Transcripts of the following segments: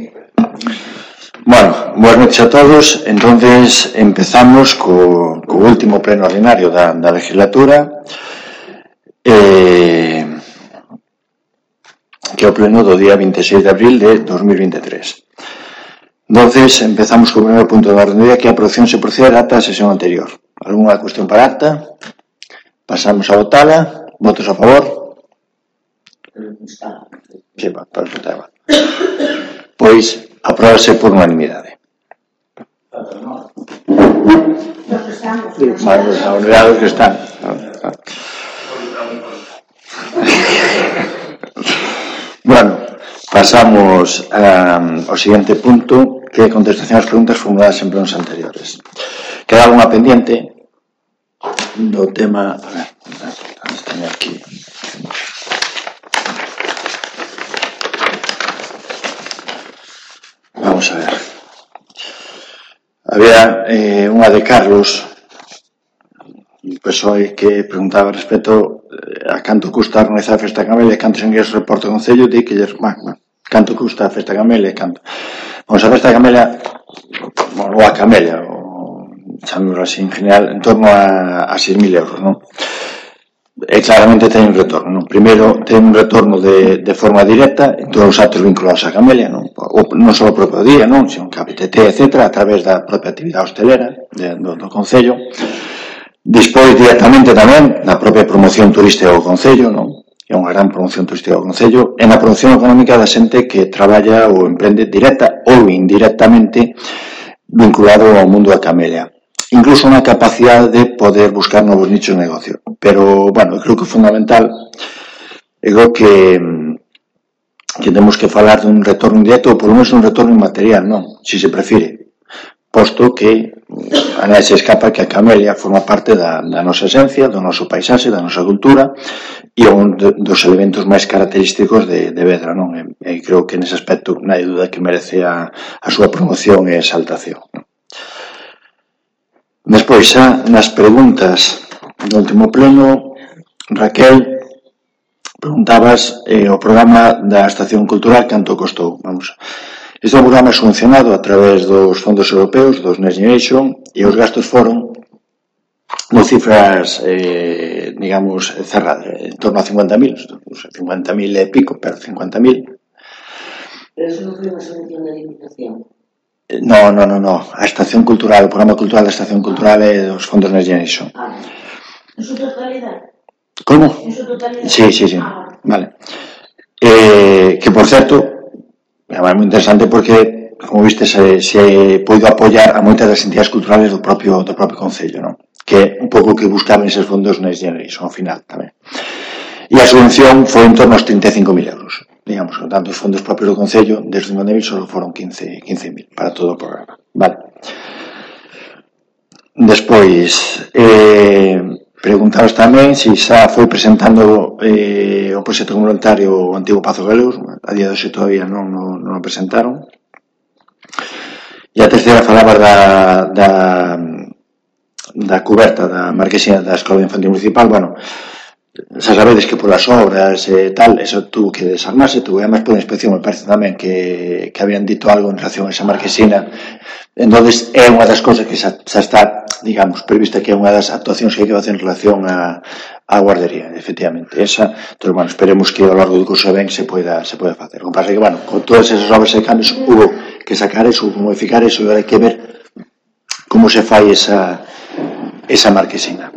Bueno, boas noches a todos. Entonces empezamos co último pleno ordinario da legislatura, que é o pleno do día 26 de abril de 2023. Entonces empezamos co primeiro punto da orde do día, que é a aprobación se proceder a acta da sesión anterior. Alguna cuestión para acta? Pasamos a votala. Votos a favor? Sí, para votar. Pois apróbase por unanimidade. Vale, os honorados que están. Bueno, pasamos ao seguinte punto, que é a contestación ás preguntas formuladas en plenos anteriores. Queda algunha pendiente do tema... A ver, teño aquí... Vamos a ver. Había unha de Carlos, un PSOE, que preguntaba respecto a canto custa organizar a Festa Camelia e cantos ingresos reporta o Concello, di que canto custa a Festa Camelia e canto. Vamos, a Festa Camelia, ou a Camelia, chamémoslo así en general, en torno a 6.000 euros, non? E claramente ten un retorno, non? Primeiro, ten un retorno de forma directa en todos os actos vinculados a Camelia, non? Ou non só o propio día, non? Sino que a PTT, etc., a través da propia actividade hostelera do Concello. Despois, directamente tamén, na propia promoción turística do Concello, non? É unha gran promoción turística do Concello, e na promoción económica da xente que traballa ou emprende directa ou indirectamente vinculado ao mundo da Camelia. Incluso unha capacidade de poder buscar novos nichos de negocio. Pero, bueno, creo que é fundamental, creo que temos que falar dun retorno indirecto ou polo menos un retorno inmaterial, non? Si se prefire, posto que a nadie se escapa que a Camelia forma parte da nosa esencia, do noso paisaxe, da nosa cultura e un dos elementos máis característicos de Vedra, non? E creo que nese aspecto non hai duda que merece a súa promoción e exaltación. Despois, xa nas preguntas do último pleno, Raquel, preguntabas o programa da Estación Cultural canto costou. Vamos. Este programa é subvencionado a través dos fondos europeos, dos Next Generation, e os gastos foron de cifras, digamos, cerradas, en torno a 50.000, 50.000 e pico, pero 50.000. Pero eso non foi unha subvención da Diputación. No. A Estación Cultural, o programa cultural da Estación Cultural é dos fondos Next Generation. En su totalidade? Como? En su totalidade? Sí. Vale. Que, por certo, é moi interesante porque, como viste, se poido apoiar a moitas das entidades culturales do propio Concello, non? Que é un pouco que buscaban eses fondos Next Generation, ao final, tamén. E a subvención foi en torno aos 35.000 euros. Digamos, con tanto os fondos propios do Concello, desde 50.000 só foron 15.000 para todo o programa. Vale. Despois, preguntaros tamén se xa foi presentando o proxecto voluntario o antigo Pazo Galeus. A día de hoxe todavía non o presentaron. E a terceira falaba da cuberta da marquesina da Escola Infantil Municipal. Bueno, xa sabedes que polas obras e tal, eso tuvo que desarmarse, tuvo además por inspección, me parece tamén que habían dito algo en relación a esa marquesina. Entonces é unha das cousas que xa está, digamos, prevista, que é unha das actuacións que hai que facer en relación a guardería, efectivamente, esa. Entón, bueno, esperemos que ao largo do curso ben se poida facer. O que pasa é que, bueno, con todas esas obras e cambios hubo que sacar eso, modificar eso, e hai que ver como se fai esa marquesina.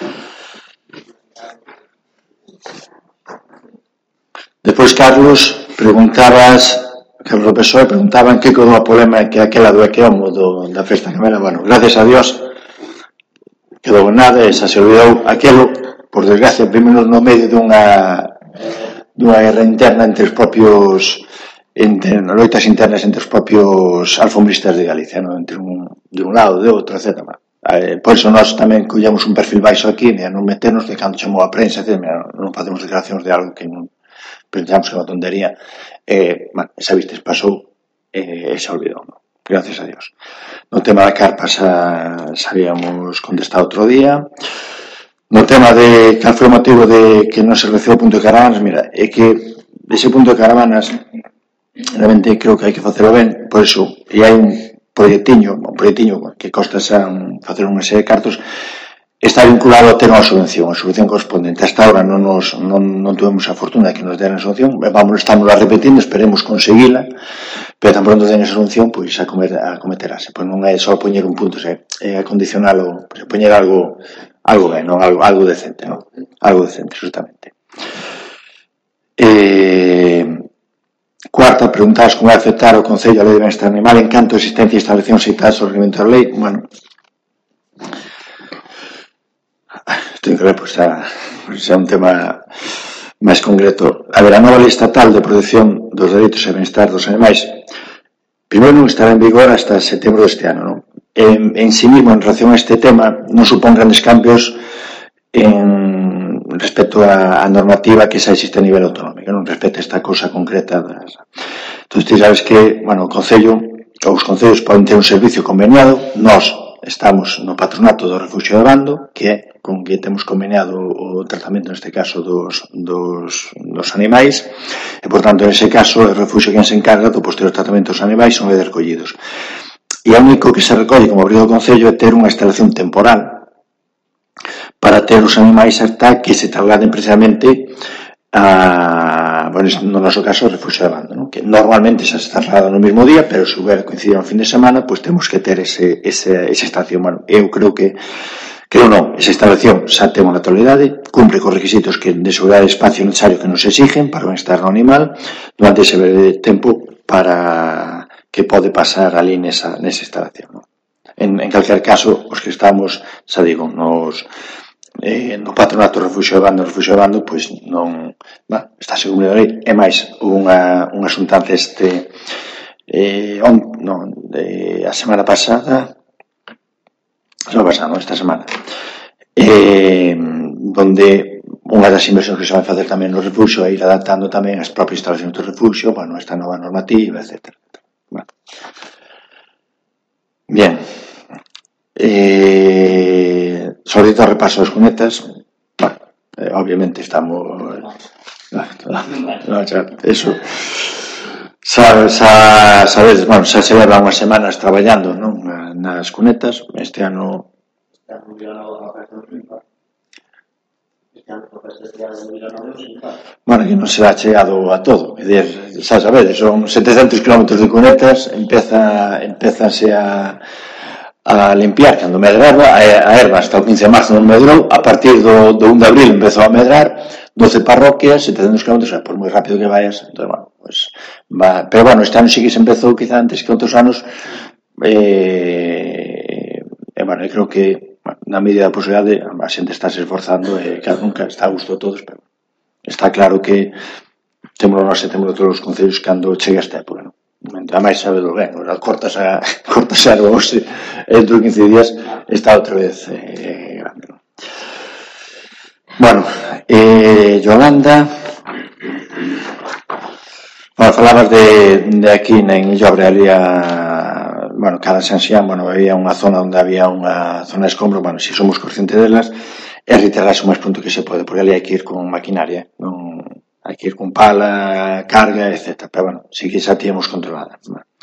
Despois, Carlos do PSOE preguntaban que quedou a polema que aquela do equeomo da Festa Camelia. Bueno, gracias a Dios quedou nada, e xa se olvidou aquelo, por desgracia, primeiro no medio dunha guerra interna entre os propios loitas internas entre os propios alfombristas de Galicia, non? Entre de un lado, de outro, etc. Por iso nós tamén collemos un perfil baixo aquí, non meternos que cando chamou a prensa, non facemos declaracións de algo que non pensamos que é unha tontería. Esa vistes pasou e xa olvidou, non? Gracias a Dios. No tema da carpa xa habíamos contestado outro día. No tema de cal foi o motivo de que non se recebeu o punto de caravanas, mira, é que ese punto de caravanas realmente creo que hai que facelo ben, por iso, e hai un proxectiño que costa facer unha serie de cartos, está vinculado a ter unha subvención, a subvención correspondente. Hasta ahora non tuvemos a fortuna de que nos deran a subvención, estamos a repetindo, esperemos conseguila, pero tan pronto ten esa subvención, pois a cometerase. Pois non é só poñer un punto, é acondicionalo, pois poñer algo ben, non algo decente, non? Algo decente, justamente. Cuarta, preguntabas como vai afectar o Concello a Lei de Benestar Animal en canto a existencia e establección citadas ao reglamento da lei. Bueno, isto en que ver, pois é un tema máis concreto. A ver, a nova lei estatal de protección dos dereitos e benestar dos animais primeiro non estará en vigor hasta setembro deste ano, non? En sí mismo, en relación a este tema, non supón grandes cambios respecto á normativa que xa existe a nivel autonómico, non respecto a esta cousa concreta Entón, ti sabes que, bueno, os concellos poden ter un servicio conveniado. Nós estamos no patronato do Refugio de Bando, que é con que temos conveniado o tratamento, neste caso, dos animais, e, por tanto, nese caso, o Refugio quen se encarga do posterior tratamento dos animais son de recollidos. E o único que se recolle como obrigo do Concello é ter unha instalación temporal para ter os animais hasta que se trasladen precisamente no noso caso, o Refugio de Bando, ¿no? Que normalmente xa se traslada no mesmo día, pero se houver coincidido no fin de semana, pues temos que ter esa estación. Bueno, eu creo esa instalación xa ten unha actualidade, cumpre cos requisitos de seguridade e espacio necesario que nos exigen para o benestar no animal durante ese tempo para que pode pasar ali nesa instalación, ¿no? En calquer caso, os que estamos, xa digo, no patronato do Refugio de Bando, pois non está seguro da lei. É máis, unha xuntanza a semana pasada, esta semana, donde unha das inversións que se vai facer tamén no Refugio é ir adaptando tamén as propias instalacións do Refugio, bueno, esta nova normativa, etc. Bueno. Bien. Sobre todo repaso das cunetas, obviamente estamos eso sabes, bueno, xa se levan unhas semanas traballando, non, nas cunetas. Este ano bueno, que non se ha chegado a todo, xa sabedes, son 700 km de cunetas, empezanse a limpiar cando medra a erva hasta o 15 de marzo non medrou, a partir do 1 de abril empezou a medrar, 12 parroquias, 700 km, por moi rápido que vayas, entón, bueno, pues, pero bueno, este ano sí que se empezou quizá antes que outros anos, bueno, eu creo que na medida da posibilidade a xente está se esforzando e claro, nunca está a gusto de todos, pero está claro que temos todos os concellos cando chega esta época, non? Ademais, sabedo ben, cortas a erva hoxe, dentro de 15 días está outra vez grande, non? Bueno, Yolanda, bueno, falabas de aquí en Llobre, ali bueno, cada Sanxián, bueno, había unha zona onde había unha zona de escombro, bueno, si somos conscientes delas, e reiterarse o máis pronto que se pode, porque ali hai que ir con maquinaria, non hai que ir con pala, carga, etc. Pero, bueno, sí que xa tíamos controlada.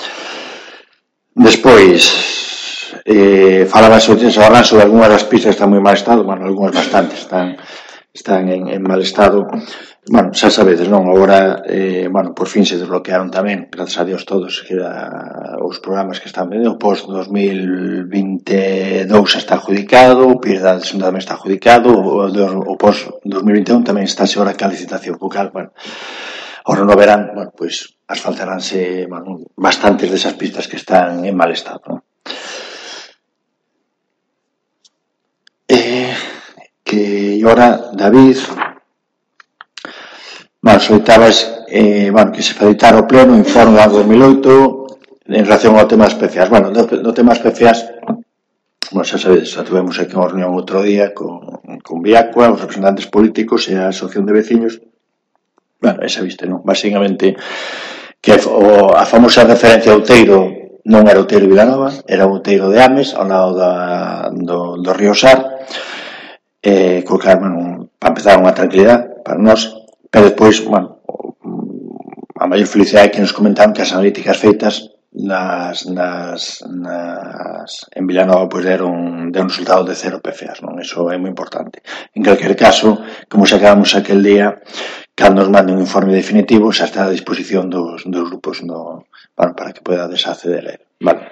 Despois, falabas sobre algunhas das pistas que están moi mal estado, bueno, algunhas bastantes están en mal estado. Bueno, xa sabedes, non? Agora, bueno, por fin se desbloquearon tamén, grazas a Dios todos, que os programas que están vendendo, o post 2022 está adjudicado, o PIR da Xunta tamén está adjudicado, o post 2021 tamén está agora que a licitación, cal, bueno, ahora no verán, bueno, pois asfaltaránse, bueno, bastantes desas pistas que están en mal estado, non? Que ahora, David, bueno, solicitabas, bueno, que se facilitara o pleno informe do ano 2008 en relación ao tema das PFAs. Bueno, no tema das PFAs, bueno, xa sabedes, xa tuvemos aquí unha reunión outro día con Viacua, os representantes políticos e a asociación de veciños. Bueno, esa viste, non? Básicamente, que a famosa referencia ao Outeiro non era o Outeiro de Vilanova, era o Outeiro de Ames, ao lado do río Sar, co que, bueno, para empezar, unha tranquilidade para nós, pero despois, bueno, a maior felicidade que nos comentaron que as analíticas feitas en Vilanova pois deron resultado de 0 PFAs, non? Eso é moi importante. En calquer caso, como sacábamos aquel día, cando nos manden un informe definitivo xa está a disposición dos grupos para que podades acceder a él. Vale.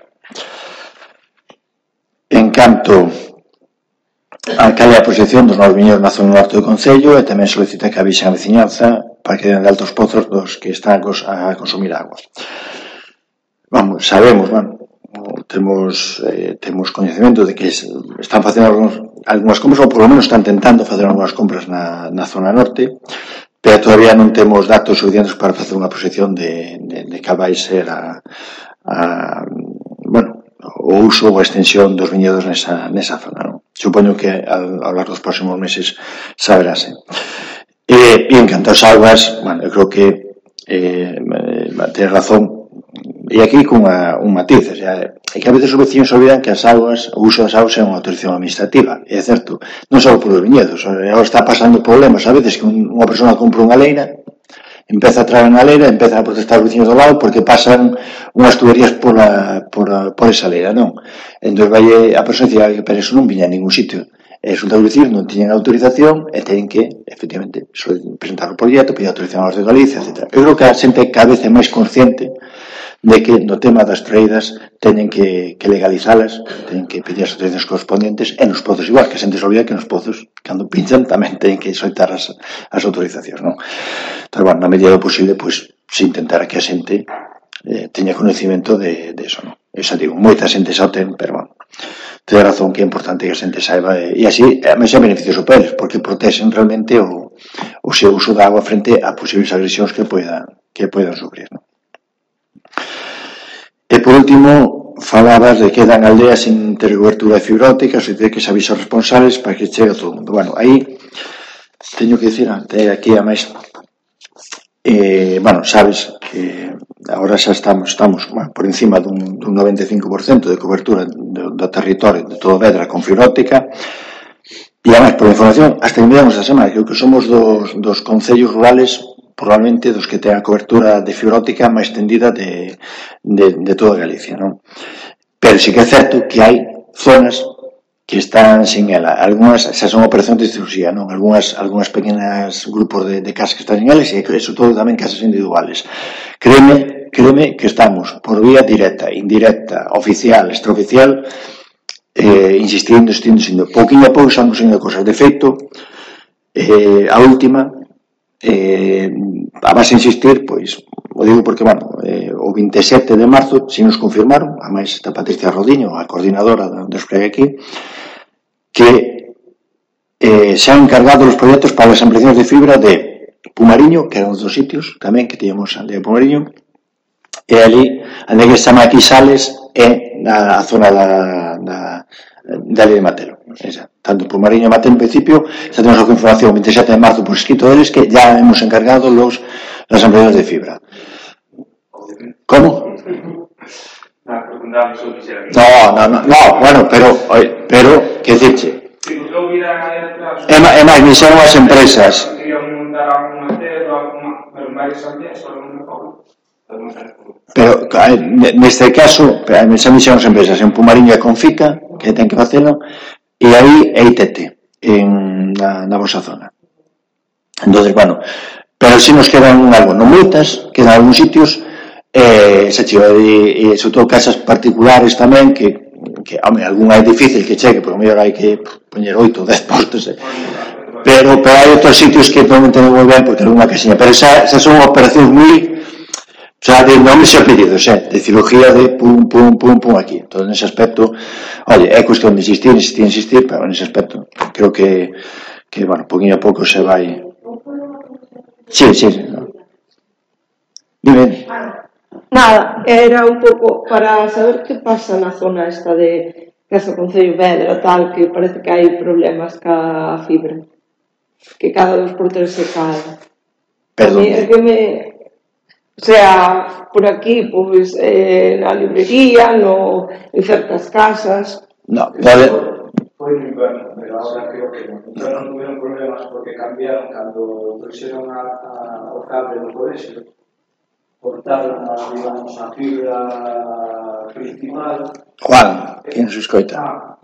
En canto a cal é a posición dos novos viñedos na zona norte do Concello, e tamén solicita que avisen a veciñanza para que den de altos pozos dos que están a consumir agua. Vamos, sabemos, temos coñecemento de que están facendo algunhas compras, ou polo menos están tentando facer algunhas compras na zona norte, pero todavía non temos datos suficientes para facer unha posición de cal vai ser o uso ou a extensión dos viñedos nesa zona, non? Supoño que ao largo dos próximos meses saberase. E en canto ás augas, eu creo que ten razón. E aquí con un matiz, é que a veces os veciños olvidan que o uso das augas é unha autorización administrativa, e é certo, non só por os viñedos, agora está pasando problemas, a veces que unha persona compra unha leira, empeza a traer na leira, empeza a protestar os veciños do lado porque pasan unhas tuberías por esa leira, non? Entón vai a persona dice, pero eso non viña a ningún sitio. E resulta que os veciños non tiñen autorización e teñen que, efectivamente, presentar o proxecto, pedir autorización aos de Galicia, etc. Eu creo que a xente cada vez é máis consciente de que no tema das traídas teñen que legalizalas, teñen que pedir as autorizacións correspondentes, e nos pozos igual, que a xente se olvida que nos pozos, cando pinchan, tamén teñen que soltar as autorizacións, non? Entón, na medida do posible, pois, se intentara que a xente teña conhecimento de eso, non? Eu xa digo, moita xente xa o ten, pero, ten razón que é importante que a xente saiba, e así, é beneficioso para eles, porque protexen realmente o seu uso da agua frente a posibles agresións que poidan sufrir, non? E por último, falabas de que dan aldeas sin ter cobertura de fibra óptica, ou de que se avisa os responsables para que chegue a todo o mundo. Bueno, aí teño que dicir, aquí a máis, sabes que agora xa estamos por encima dun 95% de cobertura do territorio de todo Vedra con fibra óptica, e además, por información, hasta que miramos esta semana, creo que somos dos concellos rurales probablemente dos que ten a cobertura de fibra óptica máis tendida de toda Galicia, non? Pero sí que é certo que hai zonas que están sin ela. Algunhas xa son operacións de cirurxía, non? Algunhas pequenas grupos de casas que están sin elas, e eso todo tamén casas individuales. Créeme que estamos por vía directa, indirecta, oficial, extraoficial, insistindo, pouquinho a pouco estamos conseguindo cosas. De feito, a última, a base de insistir, pois, o digo porque, o 27 de marzo, si nos confirmaron, a máis está Patricia Rodiño, a coordinadora do despliegue aquí, que se han encargado os proxectos para as ampliacións de fibra de Pumariño, que eran os dos sitios tamén que teníamos a aldea de Pumariño, e ali, a aldea que se chama aquí Sales, é na zona da aldea de Matelo. Tanto Pumariño e Matelo, en principio, xa temos a confirmación o 27 de marzo por escrito deles que ya hemos encargado las ampliaciones de fibra. ¿Cómo? No, bueno, pero que dice é máis, me xeron as empresas pero neste caso me xeron as empresas en Pumariño e Confica que ten que facelo, e aí é ITT na vosa zona. Entonces, pero si nos quedan algo, non moitas, quedan algúns sitios, e sobre todo casas particulares tamén que algunha é difícil que chegue, porque mellor hai que poñer 8 ou 10 postos, pero hai outros sitios que non entendo moi ben porque algunha casiña, pero esas son operacións moi de nomes e apelidos, de cirugía de pum aquí. Entón, nese aspecto, é cuestión de insistir, pero nese aspecto creo que poquinho a pouco se vai. Sí. Dime. Nada, era un pouco para saber que pasa na zona esta de Casa Concello Vedra, tal, que parece que hai problemas ca fibra, que cada 2 por 3 se cae. Perdón. É que por aquí, pois, na librería, en certas casas. No, foi no inverno, pero ahora creo que no tuvieron problemas porque cambiaron cando puxeron o cable no colexio. cortaron digamos, a fibra principal. Juan, quen se escoita?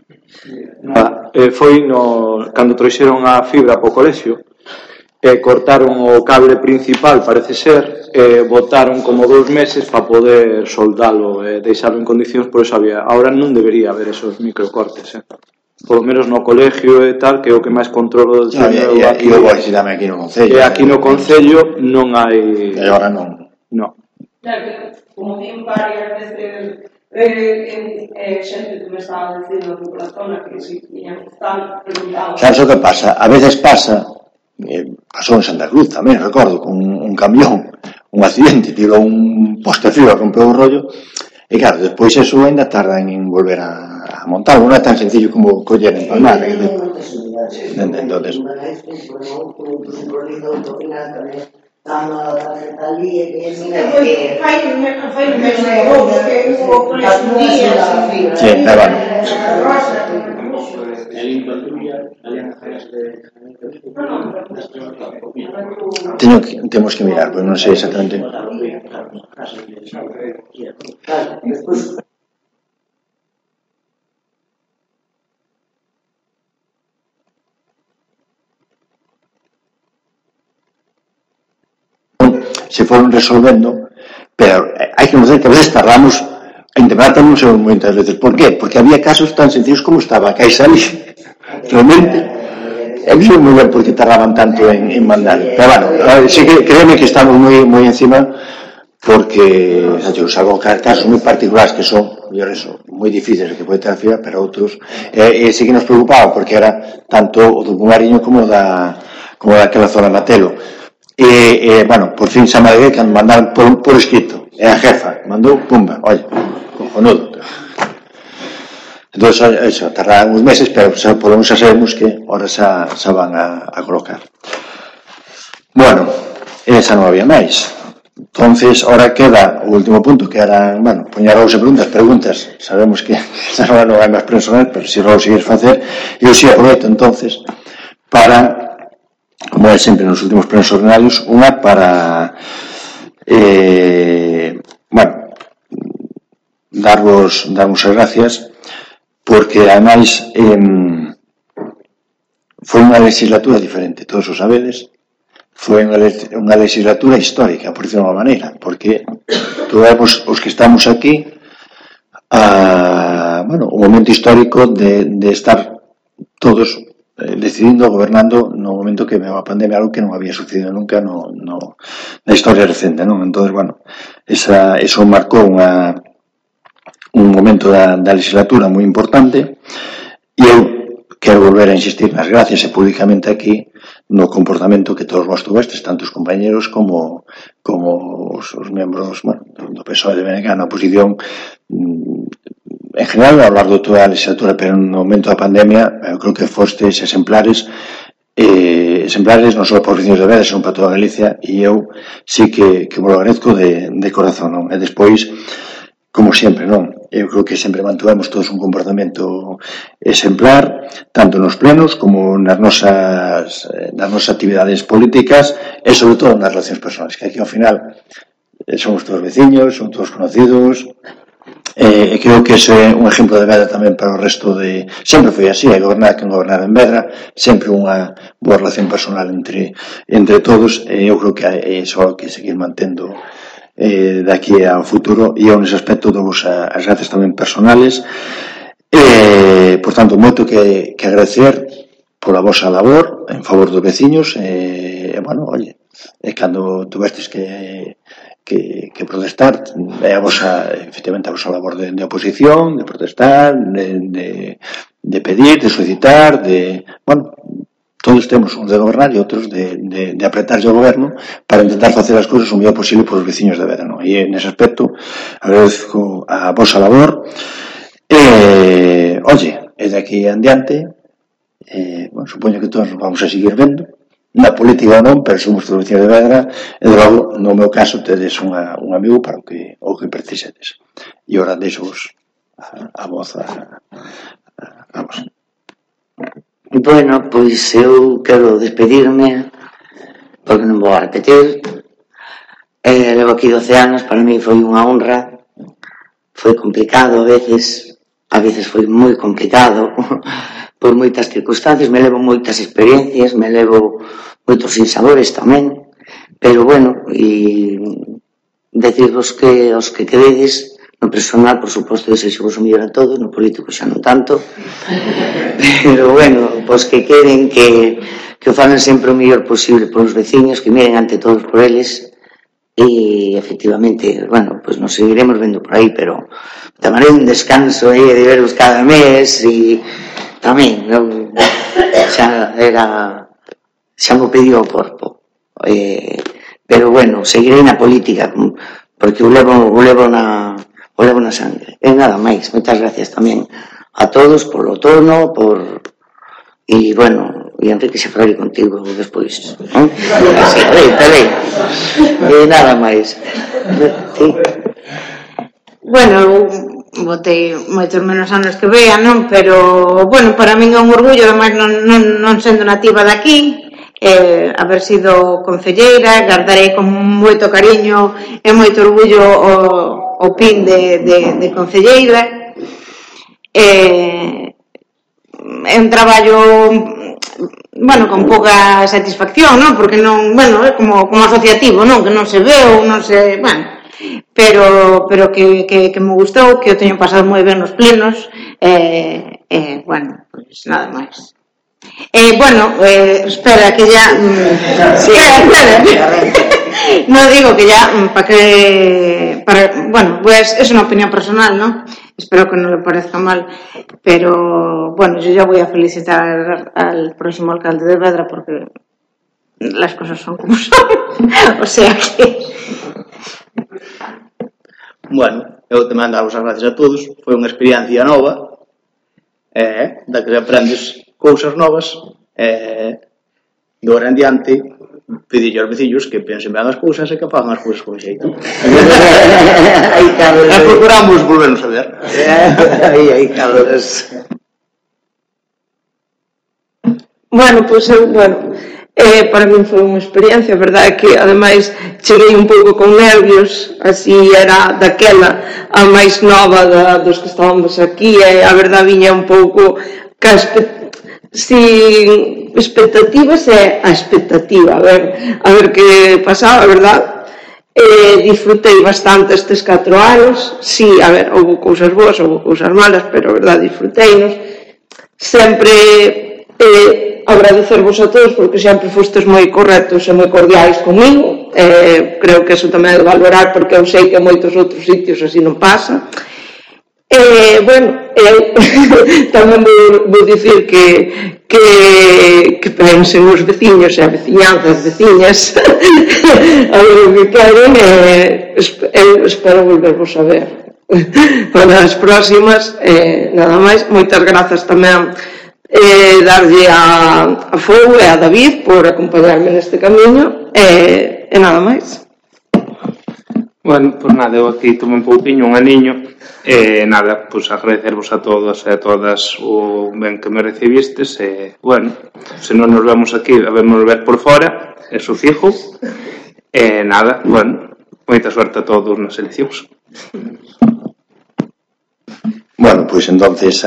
Foi cando trouxeron a fibra para o colexio, cortaron o cable principal, parece ser, botaron como 2 meses para poder soldalo e deixarlo en condicións, por eso había. Ahora non debería haber esos microcortes, Por lo menos no colegio e tal, que é o que máis controlo del E eu vou dicir tamén aquí no Concello. E aquí no Concello non hai. E agora non. No. Como din varias veces xente que me estaba dicindo que pola zona que si tiñan tal, preguntaba. Sabes o que pasa? A veces pasa, pasou en Santa Cruz tamén, recordo, con un camión, un accidente, tirou un poste frío, rompeu o rollo, e claro, despois eso ainda tarda en volver a montar, non é tan sencillo como coller en palmar. Entonces, Estamos ali e que fai un mes de agosto que hubo por estos días sí, bueno. Temos que mirar, pois non sei exactamente. Se foron resolvendo, pero hai que notar que a veces tardamos en debaternos moitas veces. Por qué? Porque había casos tan sencillos como estaba a caixa ali. Realmente, non sei moi ben por que tardaban tanto en mandar. Pero bueno, sí que créeme que estamos moi encima, porque os hago casos moi particulares que son, moi difíciles que pode ter a fibra, pero outros, e sí que nos preocupaba, porque era tanto o do Pumariño como daquela zona Matelo. Bueno, por fin se amadriguei cando mandaron por escrito, e a jefa mandou, pumba, oye, cojonudo. Entón, eso, tardarán uns meses, pero por lo menos xa sabemos que ahora xa van a colocar. Bueno, esa non había máis. Entonces, ahora queda o último punto, que era, bueno, poñer a 12 preguntas, sabemos que xa non hai máis personas, pero se non o seguires facer, eu si aproveito entonces para, como é sempre nos últimos plenos ordinarios, unha para bueno, darvos as gracias, porque ademais foi unha legislatura diferente, todos o sabedes. Foi unha legislatura histórica, por decirlo de unha maneira, porque todos os que estamos aquí, bueno, un momento histórico de estar todos decidindo, gobernando no momento que veo a pandemia, algo que non había sucedido nunca na historia recente, non? Entón, bueno, eso marcou un momento da legislatura moi importante, e eu quero volver a insistir nas gracias e públicamente aquí no comportamento que todos vos tuvestes, tanto os compañeros como os membros, bueno, do PSOE de BNG na oposición, en general ao largo de toda a legislatura, pero no momento da pandemia eu creo que fostes exemplares non só para os veciños de Veda, senón para toda Galicia, e eu sí que vos lo agradezco de corazón, non? E despois, como sempre, non? Eu creo que sempre mantuvemos todos un comportamento exemplar, tanto nos plenos como nas nosas actividades políticas e sobre todo nas relacións personais, que aquí ao final somos todos veciños, somos todos conocidos, e creo que ese é un exemplo de Vedra tamén para o resto de... Sempre foi así, hai gobernar que gobernar en Vedra, sempre unha boa relación personal entre todos, e eu creo que é só que seguir mantendo de aquí ao futuro, e eu nese aspecto dou as gracias tamén personales, por tanto, moito que agradecer pola vosa labor en favor dos veciños, bueno, oye, cando tuvestes que protestar, é efectivamente a vosa labor de oposición, de protestar, de pedir, de solicitar, bueno, todos temos uns de gobernar e outros de apretarlle ao goberno para intentar facer as cousas o mellor posible por os veciños de Vedra, non? E nese aspecto agradezco a vosa labor, oye, e de aquí en diante, bueno, supoño que todos nos vamos a seguir vendo, na política non, pero somos todos veciños de Vedra, e de logo, no meu caso, tedes un amigo para o que precisedes. E ora deixo-vos a voz a vos. Bueno, pois eu quero despedirme, porque non vou a repetir, Levo aquí 12 anos, para mí foi unha honra, foi complicado a veces foi moi complicado por moitas circunstancias, me levo moitas experiencias, me levo moitos sinsabores tamén, pero bueno, e decirvos que os que queredes no personal, por suposto, desexo-vos o mellor a todos, no político xa non tanto, pero bueno, pois que queren que o fagan sempre o mellor posible polos veciños, que miren ante todos por eles, e efectivamente, bueno, pois nos seguiremos vendo por aí, pero tomaré un descanso aí de veros cada mes e tamén xa mo pediu o corpo, pero bueno, seguirei na política porque o levo na sangre, e nada máis. Moitas gracias tamén a todos polo tono, e bueno, e Enrique xa falei contigo despois, non? Peraí, e nada máis. Bueno, botei moitos menos anos que vea, non? Pero, bueno, para min é un orgullo, ademais non sendo nativa de aquí, haber sido concelleira, guardarei con moito cariño e moito orgullo o pin de concelleira. É un traballo, bueno, con pouca satisfacción, non? Porque non, bueno, é como asociativo, non? Que non se ve ou non se, bueno, pero que me gustou, que o teño pasado moi ben nos plenos, bueno, pois nada máis. Bueno, espera, que ya... Sí, espera. No digo que ya, bueno, pues es una opinión personal, ¿no? Espero que no le parezca mal, pero bueno, yo ya voy a felicitar al próximo alcalde de Vedra porque las cosas son como son, o sea que... Bueno, eu te mando as gracias a todos, foi unha experiencia nova, da que aprendes cousas novas, de hora en diante pedille aos veciños que pensen ben as cousas e que fagan as cousas con xeito. E procuramos volvernos a ver. Aí, cabros. Bueno, pois para min foi unha experiencia, a verdade é que ademais cheguei un pouco con nervios, así era daquela a máis nova dos que estábamos aquí, e a verdade viña un pouco sin expectativas e a expectativa, a ver que pasaba, a verdade. Disfrutei bastante estes 4 anos, sí, a ver, houve cousas boas, houve cousas malas, pero a verdade disfruteinos. Sempre agradecervos a todos porque sempre fostes moi correctos e moi cordiais comigo, creo que eso tamén é de valorar porque eu sei que en moitos outros sitios así non pasa. Bueno, eu tamén vou dicir que pensen os veciños e a veciñanza, as veciñas a ver o que queren, eu espero volvervos a ver para as próximas. Nada máis, moitas grazas tamén darlle a Fou e a David por acompañarme neste camiño, e nada máis. Bueno, pois nada, eu aquí tomo un pouquinho, un aniño, e nada, pois agradecervos a todos e a todas o ben que me recibistes, e bueno, se non nos vemos aquí, a vernos ver por fora, eso fijo, e nada, bueno, moita suerte a todos nas eleccións. Bueno, pois entonces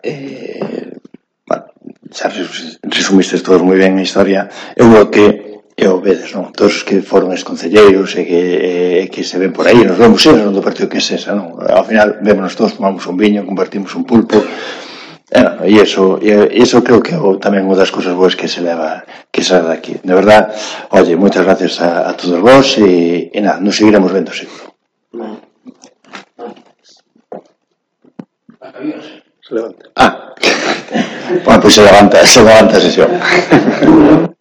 xa resumistes todos moi ben a historia. Eu creo que o vedes, non? Todos os que foron ex-concelleiros e que se ven por aí, nos vemos sempre non do partido que sesa, non? Ao final, vémonos todos, tomamos un viño, compartimos un pulpo, e iso creo que tamén unha das cousas boas que se leva que sae daqui. De verdad, oye, moitas gracias a todos vos e nada, nos seguiremos vendo seguro. Se levanta. Bueno, pois se levanta a sesión.